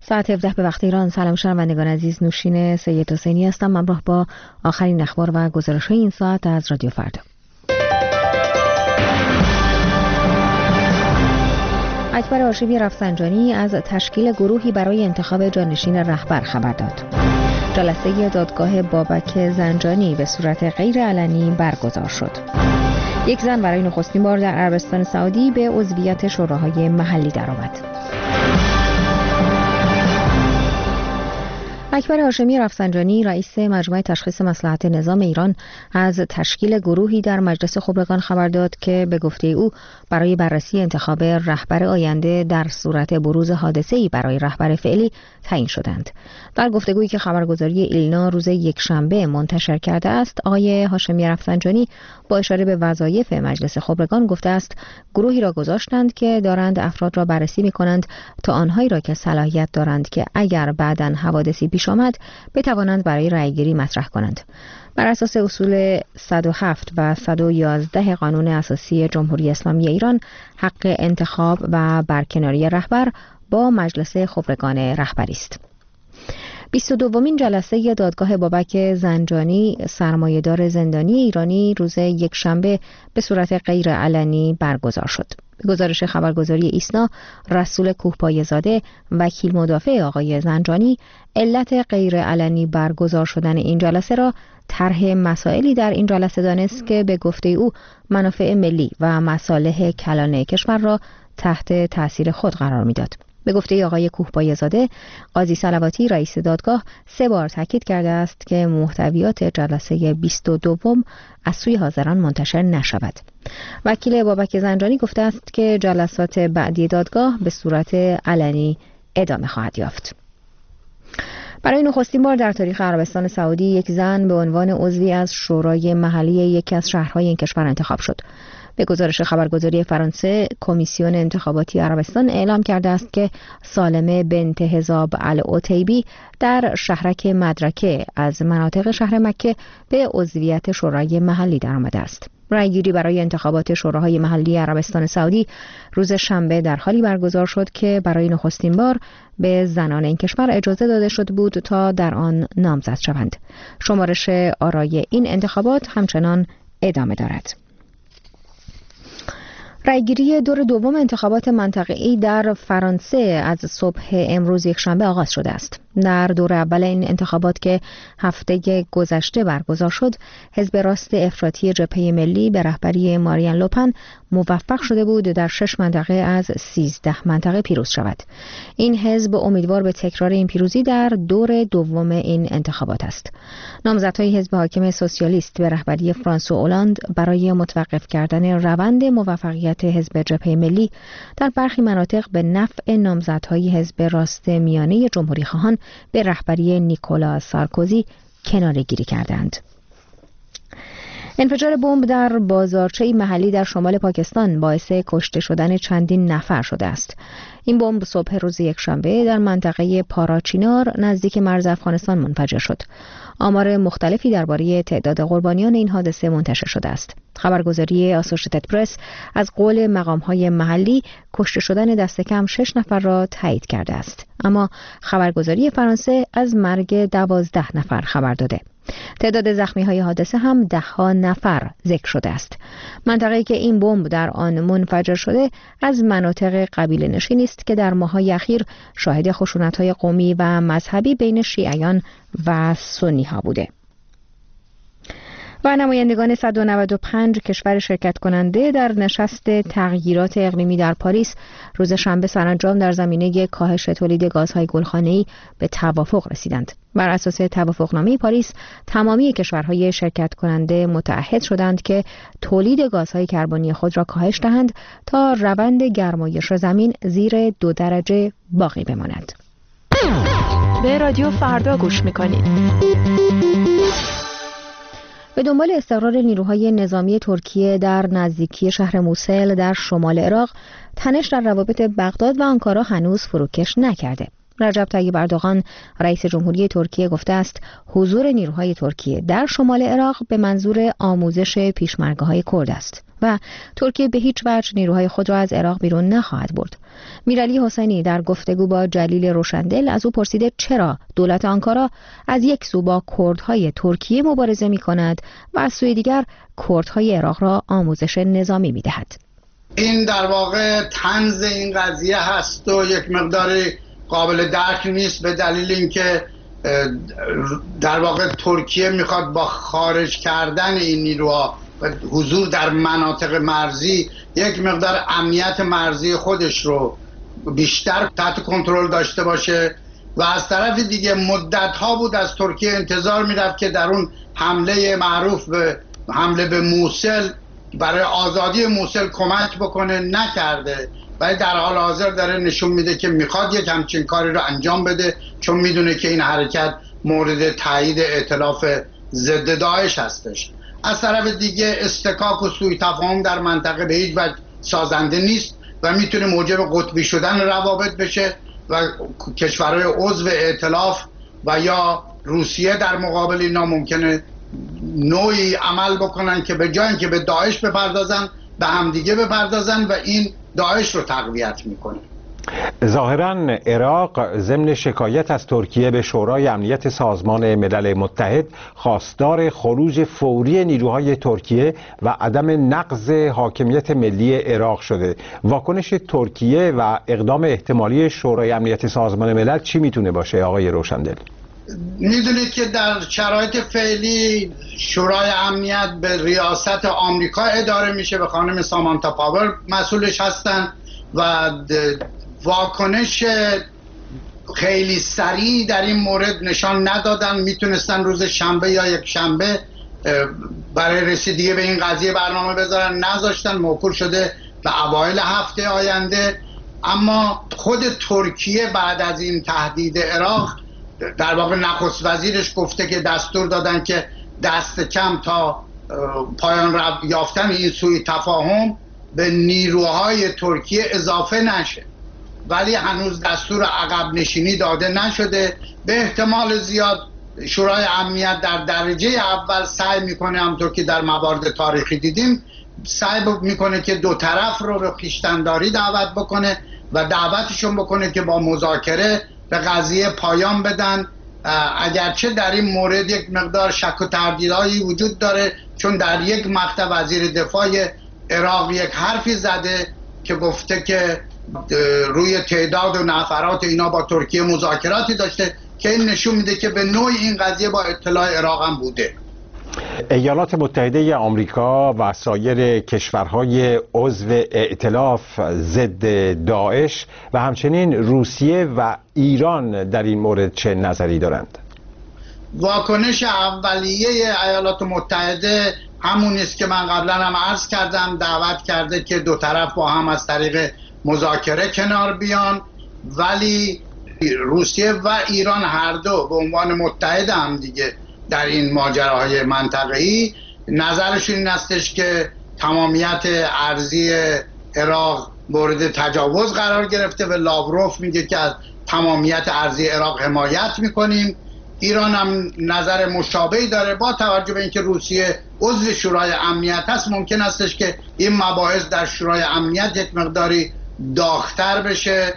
ساعت 17 به وقت ایران. سلام شنوندگان عزیز، نوشین سید حسینی هستم، همراه با آخرین اخبار و گزارش‌های این ساعت از رادیو فردا. اکبر هاشمی رفسنجانی از تشکیل گروهی برای انتخاب جانشین رهبر خبر داد. جلسه دادگاه بابک زنجانی به صورت غیر علنی برگزار شد. یک زن برای نخستین بار در عربستان سعودی به عضویت شوراهای محلی درآمد. اکبر هاشمی رفسنجانی رئیس مجمع تشخیص مصلحت نظام ایران از تشکیل گروهی در مجلس خبرگان خبر داد که به گفته او برای بررسی انتخاب رهبر آینده در صورت بروز حادثه‌ای برای رهبر فعلی تعیین شدند. در گفتگویی که خبرگزاری ایلنا روز یکشنبه منتشر کرده است، آقای هاشمی رفسنجانی با اشاره به وظایف مجلس خبرگان گفته است گروهی را گذاشتند که دارند افراد را بررسی می‌کنند تا آنهایی را که صلاحیت دارند که اگر بعداً حوادثی پیش آمد بتوانند برای رأیگیری مطرح کنند. بر اساس اصول 107 و 111 قانون اساسی جمهوری اسلامی ایران، حق انتخاب و برکناری رهبر با مجلس خبرگان رهبری است. 22مین جلسه دادگاه بابک زنجانی سرمایه‌دار زندانی ایرانی روز یکشنبه به صورت غیر علنی برگزار شد. به گزارش خبرگزاری ایسنا، رسول کوهپایه‌زاده وکیل مدافع آقای زنجانی علت غیر علنی برگزار شدن این جلسه را طرح مسائلی در این جلسه دانست که به گفته او منافع ملی و مصالح کلان کشور را تحت تأثیر خود قرار می‌داد. به گفته آقای کوهپایه‌زاده، قاضی صلواتی رئیس دادگاه 3 بار تاکید کرده است که محتویات جلسه 22 از سوی حاضران منتشر نشود. وکیل بابک زنجانی گفته است که جلسات بعدی دادگاه به صورت علنی ادامه خواهد یافت. برای نخستین بار در تاریخ عربستان سعودی یک زن به عنوان عضوی از شورای محلی یکی از شهرهای این کشور انتخاب شد. به گزارش خبرگزاری فرانسه، کمیسیون انتخاباتی عربستان اعلام کرده است که سالمه بنت حزاب العتیبی در شهرک مدرکه از مناطق شهر مکه به عضویت شورای محلی درآمده است. رأیگیری برای انتخابات شوراهای محلی عربستان سعودی روز شنبه در حالی برگزار شد که برای نخستین بار به زنان این کشور اجازه داده شده بود تا در آن نامزد شوند. شمارش آرای این انتخابات همچنان ادامه دارد. رأیگیری دور دوم انتخابات منطقه‌ای در فرانسه از صبح امروز یکشنبه آغاز شده است. در دور اول این انتخابات که هفته گذشته برگزار شد، حزب راست افراطی جبهه ملی به رهبری مارین لوپن موفق شده بود در 6 منطقه از 13 منطقه پیروز شود. این حزب امیدوار به تکرار این پیروزی در دور دوم این انتخابات است. نامزدهای حزب حاکم سوسیالیست به رهبری فرانسوا اولاند برای متوقف کردن روند موفقیت حزب جبهه ملی در برخی مناطق به نفع نامزدهای حزب راست میانه جمهوری خواهان به رهبری نیکولا سارکوزی کناره‌گیری کردند. انفجار بمب در بازارچه‌ای محلی در شمال پاکستان باعث کشته شدن چندین نفر شده است. این بمب صبح روز یکشنبه در منطقه پاراچینار نزدیک مرز افغانستان منفجر شد. آمار مختلفی درباره تعداد قربانیان این حادثه منتشر شده است. خبرگزاری آسوشیتد پرس از قول مقام‌های محلی کشته شدن دست کم 6 نفر را تایید کرده است، اما خبرگزاری فرانسه از مرگ 12 نفر خبر داده. تعداد زخمی‌های حادثه هم 10 نفر ذکر شده است. منطقه‌ای که این بمب در آن منفجر شده از مناطق قبیله نشینی است که در ماه‌های اخیر شاهد خشونت‌های قومی و مذهبی بین شیعیان و سنی‌ها بوده. و نمایندگان 195 کشور شرکت کننده در نشست تغییرات اقلیمی در پاریس روز شنبه سرانجام در زمینه کاهش تولید گازهای گلخانه‌ای به توافق رسیدند. بر اساس توافقنامه پاریس، تمامی کشورهای شرکت کننده متعهد شدند که تولید گازهای کربنی خود را کاهش دهند تا روند گرمایش زمین زیر 2 درجه باقی بماند. به رادیو فردا گوش می‌کنید. به دنبال استقرار نیروهای نظامی ترکیه در نزدیکی شهر موسل در شمال عراق، تنش در روابط بغداد و آنکارا هنوز فروکش نکرده. رجب طیب اردوغان رئیس جمهوری ترکیه گفته است حضور نیروهای ترکیه در شمال عراق به منظور آموزش پیشمرگه‌های کرد است و ترکیه به هیچ وجه نیروهای خود را از عراق بیرون نخواهد برد. میرعلی حسینی در گفتگو با جلیل روشندل از او پرسیده چرا دولت آنکارا از یک سو با کردهای ترکیه مبارزه می‌کند و از سوی دیگر کردهای عراق را آموزش نظامی می‌دهد. این در واقع طنز این قضیه هست و یک مقداری قابل درک نیست، به دلیل اینکه در واقع ترکیه میخواد با خارج کردن این نیروها و حضور در مناطق مرزی یک مقدار امنیت مرزی خودش رو بیشتر تحت کنترل داشته باشه و از طرف دیگه مدت‌ها بود از ترکیه انتظار میرفت که در اون حمله معروف به حمله به موصل برای آزادی موصل کمک بکنه، نکرده، ولی در حال حاضر داره نشون میده که میخواد یک همچین کاری رو انجام بده، چون میدونه که این حرکت مورد تایید ائتلاف ضد داعش هستش. از طرف دیگه استکاک و سوء تفاهم در منطقه به هیچ وجه سازنده نیست و میتونه موجب قطبی شدن روابط بشه و کشورهای عضو ائتلاف و یا روسیه در مقابل اینا ممکنه نوعی عمل بکنن که به جای اینکه به داعش بپردازن به همدیگه بپردازن و این داعش رو تقویت میکنه. ظاهراً عراق ضمن شکایت از ترکیه به شورای امنیت سازمان ملل متحد خواستار خروج فوری نیروهای ترکیه و عدم نقض حاکمیت ملی عراق شده. واکنش ترکیه و اقدام احتمالی شورای امنیت سازمان ملل چی میتونه باشه آقای روشندل؟ میدونید که در شرایط فعلی شورای امنیت به ریاست آمریکا اداره میشه، به خانم سامانتا پاور مسئولش هستن و واکنش خیلی سریع در این مورد نشان ندادن. میتونستن روز شنبه یا یک شنبه برای رسیدگی به این قضیه برنامه بذارن، نذاشتن، موکول شده به اوایل هفته آینده. اما خود ترکیه بعد از این تهدید عراق در واقع نخست وزیرش گفته که دستور دادن که دست کم تا پایان یافتن این سوء تفاهم به نیروهای ترکیه اضافه نشه، ولی هنوز دستور عقب نشینی داده نشده. به احتمال زیاد شورای امنیت در درجه اول سعی میکنه، همونطور که در موارد تاریخی دیدیم، سعی میکنه که دو طرف رو به خویشتن‌داری دعوت بکنه و دعوتشون بکنه که با مذاکره به قضیه پایان بدن، اگرچه در این مورد یک مقدار شک و تردیدهایی وجود داره، چون در یک مقطع وزیر دفاع عراق یک حرفی زده که گفته که روی تعداد و نفرات اینا با ترکیه مذاکراتی داشته که این نشون میده که به نوعی این قضیه با اطلاع عراق هم بوده. ایالات متحده آمریکا و سایر کشورهای عضو ائتلاف ضد داعش و همچنین روسیه و ایران در این مورد چه نظری دارند؟ واکنش اولیه ایالات متحده همون است که من قبلا هم عرض کردم، دعوت کرده که دو طرف با هم از طریق مذاکره کنار بیان، ولی روسیه و ایران هر دو به عنوان متحد هم دیگه در این ماجراهای منطقه‌ای نظرشون این استش که تمامیت ارضی عراق مورد تجاوز قرار گرفته و لاوروف میگه که از تمامیت ارضی عراق حمایت میکنیم. ایران هم نظر مشابهی داره. با توجه به اینکه روسیه عضو شورای امنیت هست، ممکن استش که این مباحث در شورای امنیت یک مقداری داغ‌تر بشه.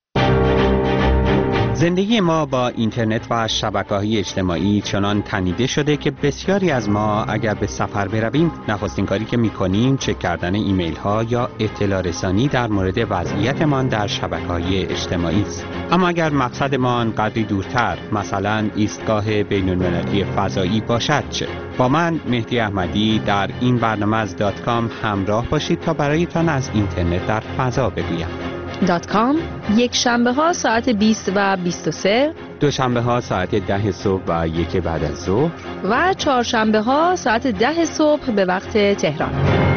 زندگی ما با اینترنت و شبکه‌های اجتماعی چنان تنیده شده که بسیاری از ما اگر به سفر برویم نخستین کاری که می‌کنیم چک کردن ایمیل‌ها یا اطلاع رسانی در مورد وضعیتمان در شبکه‌های اجتماعی است. اما اگر مقصدمان قدری دورتر، مثلا ایستگاه بین‌المللی فضایی باشد چه؟ با من مهدی احمدی در این برنامه از .com همراه باشید تا برایتان از اینترنت در فضا بگویم. .com یک شنبه ها ساعت 20 و 23، دوشنبه ها ساعت 10 صبح و 1 بعد از ظهر و چهارشنبه ها ساعت 10 صبح به وقت تهران.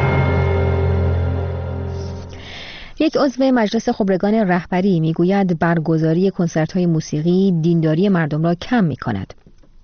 یک عضو مجلس خبرگان رهبری میگوید برگزاری کنسرت‌های موسیقی دینداری مردم را کم می‌کند.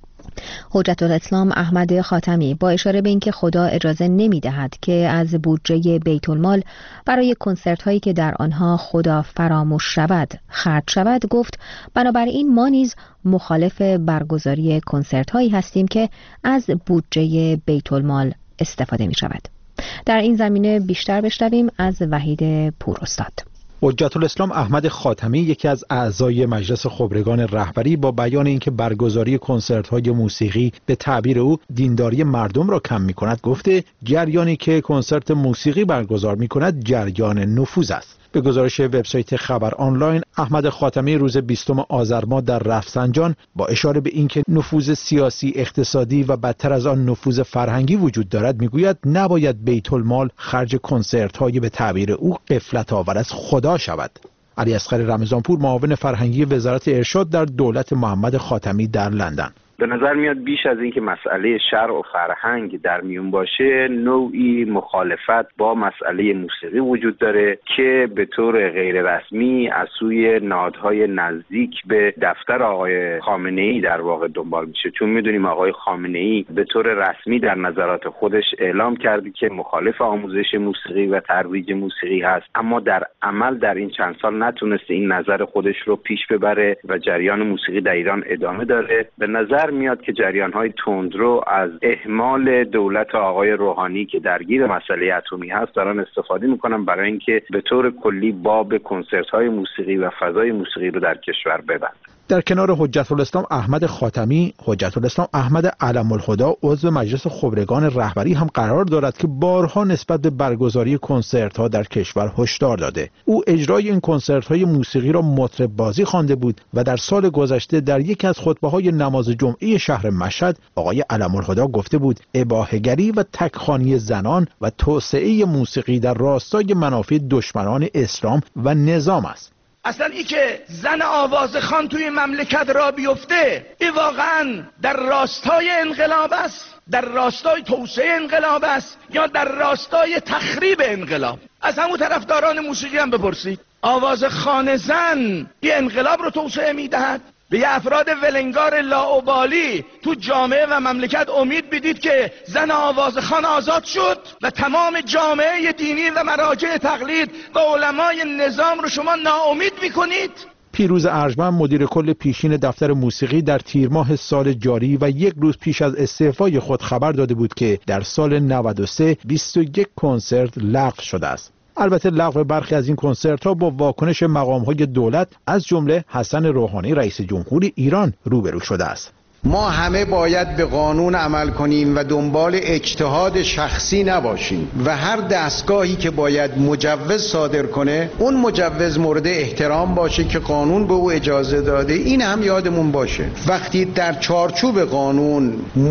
حجت الاسلام احمد خاتمی با اشاره به اینکه خدا اجازه نمی‌دهد که از بودجه بیت المال برای کنسرت هایی که در آنها خدا فراموش شود خرج شود گفت بنابراین ما نیز مخالف برگزاری کنسرت هایی هستیم که از بودجه بیت المال استفاده می شود. در این زمینه بیشتر بشنویم از وحید پوراستاد. حجت الاسلام احمد خاتمی یکی از اعضای مجلس خبرگان رهبری با بیان اینکه برگزاری کنسرت‌های موسیقی به تعبیر او دینداری مردم را کم می‌کند گفته جریانی که کنسرت موسیقی برگزار می‌کند جریان نفوذ است. به گزارش وبسایت خبر آنلاین، احمد خاتمی روز 20 آذر ماه در رفسنجان با اشاره به اینکه نفوذ سیاسی، اقتصادی و بدتر از آن نفوذ فرهنگی وجود دارد میگوید نباید بیت المال خرج کنسرت‌های به تعبیر او غفلت آور از خدا شود. علی اصغر رمضانپور، معاون فرهنگی وزارت ارشاد در دولت محمد خاتمی در لندن: به نظر میاد بیش از اینکه مسئله شرع و فرهنگ در میون باشه، نوعی مخالفت با مسئله موسیقی وجود داره که به طور غیر رسمی از سوی نهادهای نزدیک به دفتر آقای خامنه‌ای در واقع دنبال میشه. چون میدونیم آقای خامنه‌ای به طور رسمی در نظرات خودش اعلام کرده که مخالف آموزش موسیقی و ترویج موسیقی هست، اما در عمل در این چند سال نتونسته این نظر خودش رو پیش ببره و جریان موسیقی در ایران ادامه داره. به نظر میاد که جریان‌های تندرو از اهمال دولت آقای روحانی که درگیر مسئله اتمی هست دارن استفاده میکنن برای اینکه به طور کلی باب کنسرت‌های موسیقی و فضای موسیقی رو در کشور ببندن. در کنار حجت الاسلام احمد خاتمی، حجت الاسلام احمد علم الهدی عضو مجلس خبرگان رهبری هم قرار دارد که بارها نسبت به برگزاری کنسرت‌ها در کشور هشدار داده. او اجرای این کنسرت‌های موسیقی را مطرب بازی خوانده بود و در سال گذشته در یکی از خطبه‌های نماز جمعه شهر مشهد آقای علم الهدی گفته بود اباحه‌گری و تکخوانی زنان و توسعه موسیقی در راستای منافع دشمنان اسلام و نظام است. اصلا ای که زن آوازخوان توی مملکت را بیفته، این واقعا در راستای انقلاب است، در راستای توسعه انقلاب است، یا در راستای تخریب انقلاب؟ از همون طرفداران موسیقی هم بپرسید. آوازخوان زن این انقلاب رو توسعه میدهد؟ به یه افراد ولنگار لاابالی تو جامعه و مملکت امید بدید که زن آوازخوان آزاد شد و تمام جامعه دینی و مراجع تقلید و علمای نظام رو شما ناامید میکنید؟ پیروز ارجمند مدیر کل پیشین دفتر موسیقی در تیر ماه سال جاری و یک روز پیش از استعفای خود خبر داده بود که در سال 93 21 کنسرت لغو شده است. البته لغو برخی از این کنسرت‌ها با واکنش مقام‌های دولت از جمله حسن روحانی رئیس جمهور ایران روبرو شده است. ما همه باید به قانون عمل کنیم و دنبال اجتهاد شخصی نباشیم و هر دستگاهی که باید مجوز صادر کنه اون مجوز مورد احترام باشه که قانون به او اجازه داده. این هم یادمون باشه وقتی در چارچوب قانون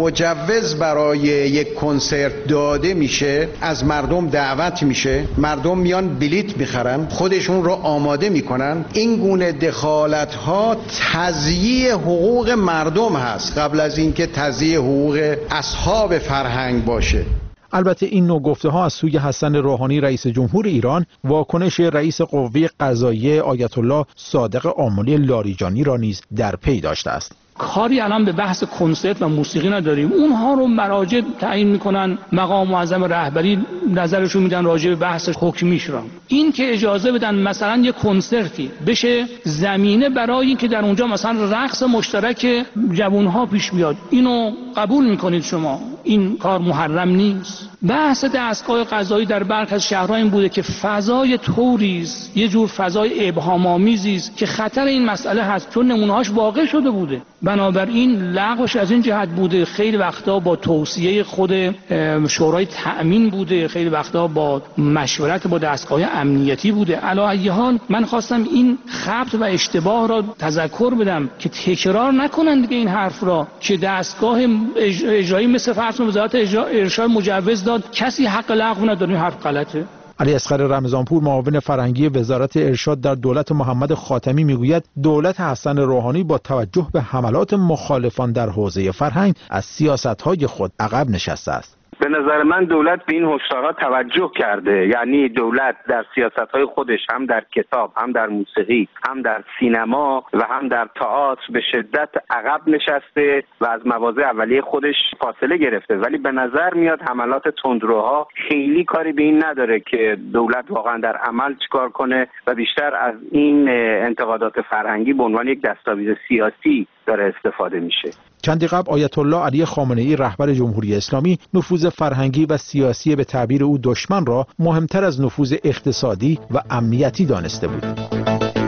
مجوز برای یک کنسرت داده میشه، از مردم دعوت میشه، مردم میان بلیت میخرن، خودشون رو آماده میکنن، این گونه دخالت ها تضییع حقوق مردم هست قبل از اینکه تضییع حقوق اصحاب فرهنگ باشه. البته این نوع گفته ها از سوی حسن روحانی رئیس جمهور ایران واکنش رئیس قوه قضاییه آیت الله صادق آملی لاریجانی را نیز در پی داشته است. کاری الان به بحث کنسرت و موسیقی نداریم. اونها رو مراجع تعیین میکنن، مقام معظم رهبری نظرشون میدن راجع به بحث حکمیش را. این که اجازه بدن مثلا یک کنسرتی بشه زمینه برای اینکه در اونجا مثلا رقص مشترک جوانها پیش بیاد، اینو قبول میکنید شما؟ این کار محرم نیست. بحث دستگاه قضایی در برخی از شهرها این بوده که فضای طوریز یه جور فضای ابهام‌آمیزی است که خطر این مسئله هست چون نمونه‌هاش واقع شده بوده. بنابراین لغوش از این جهت بوده، خیلی وقتا با توصیه خود شورای تأمین بوده، خیلی وقتا با مشورت با دستگاه امنیتی بوده. علی ای حال من خواستم این خبط و اشتباه را تذکر بدم که تکرار نکنند دیگه این حرف را که دستگاه اجرایی مثل فرض وزارت ارشاد مجوز داد کسی حق لغو نداره. این حرف غلطه. علی اصغر رمضانپور معاون فرهنگی وزارت ارشاد در دولت محمد خاتمی میگوید دولت حسن روحانی با توجه به حملات مخالفان در حوزه فرهنگ از سیاست‌های خود عقب نشسته است. به نظر من دولت به این هشدارها توجه کرده، یعنی دولت در سیاست‌های خودش هم در کتاب، هم در موسیقی، هم در سینما و هم در تئاتر به شدت عقب نشسته و از مواضع اولیه خودش فاصله گرفته، ولی به نظر میاد حملات تندروها خیلی کاری به این نداره که دولت واقعا در عمل چیکار کنه و بیشتر از این انتقادات فرهنگی به عنوان یک دستاویز سیاسی داره استفاده میشه. چندی قبل آیت الله علی خامنه‌ای رهبر جمهوری اسلامی نفوذ فرهنگی و سیاسی به تعبیر او دشمن را مهمتر از نفوذ اقتصادی و امنیتی دانسته بود.